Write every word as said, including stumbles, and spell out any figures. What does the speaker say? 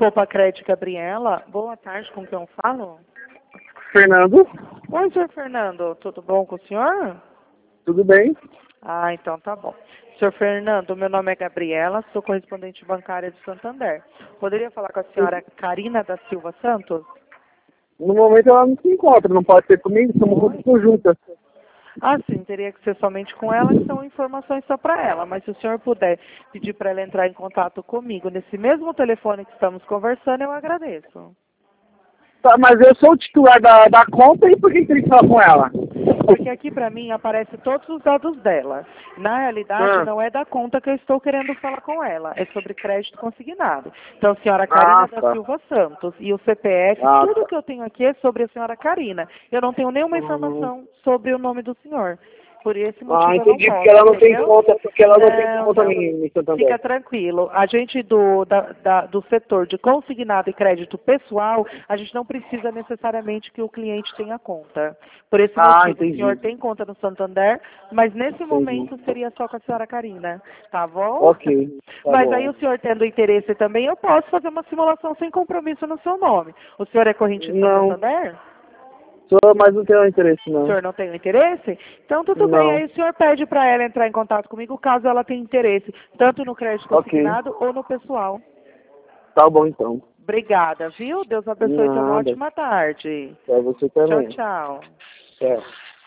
Poupa Crédito Gabriela. Boa tarde, com quem eu falo? Fernando. Oi, senhor Fernando, tudo bom com o senhor? Tudo bem? Ah, então tá bom. Senhor Fernando, meu nome é Gabriela, sou correspondente bancária de Santander. Poderia falar com a senhora Karina da Silva Santos? No momento ela não se encontra, não pode ser comigo, somos grupos conjuntas. Ah, sim, teria que ser somente com ela, que são informações só para ela. Mas se o senhor puder pedir para ela entrar em contato comigo nesse mesmo telefone que estamos conversando, eu agradeço. Tá, mas eu sou o titular da, da conta e por que que tem que falar com ela? Porque aqui para mim aparece todos os dados dela. Na realidade, Ah, não é da conta que eu estou querendo falar com ela, é sobre crédito consignado. Então, senhora ah Karina da tá. Silva Santos e o C P F, Ah, tudo tá. que eu tenho aqui é sobre a senhora Karina. Eu não tenho nenhuma Hum. informação sobre o nome do senhor. Por esse Ah, motivo eu não entendi, porque posso, ela não tem entendeu? conta, porque ela não tem Não, conta não. em, em Santander. Fica tranquilo. A gente do, da, da, do setor de consignado e crédito pessoal, a gente não precisa necessariamente que o cliente tenha conta. Por esse Ah, motivo, o senhor entendi. tem conta no Santander, mas nesse Entendi. momento seria só com a senhora Karina, tá bom? Ok, tá Mas aí bom. o senhor tendo interesse também, eu posso fazer uma simulação sem compromisso no seu nome. O senhor é correntista Não, Santander? sou, mas não tenho interesse O não. senhor não tem o interesse? Então, tudo bem. Não. Aí o senhor pede para ela entrar em contato comigo caso ela tenha interesse, tanto no crédito Ok, consignado ou no pessoal. tá bom então. Obrigada, viu? Deus abençoe. Tenha uma Nada. ótima tarde. Pra você Tchau, também. tchau. Tchau.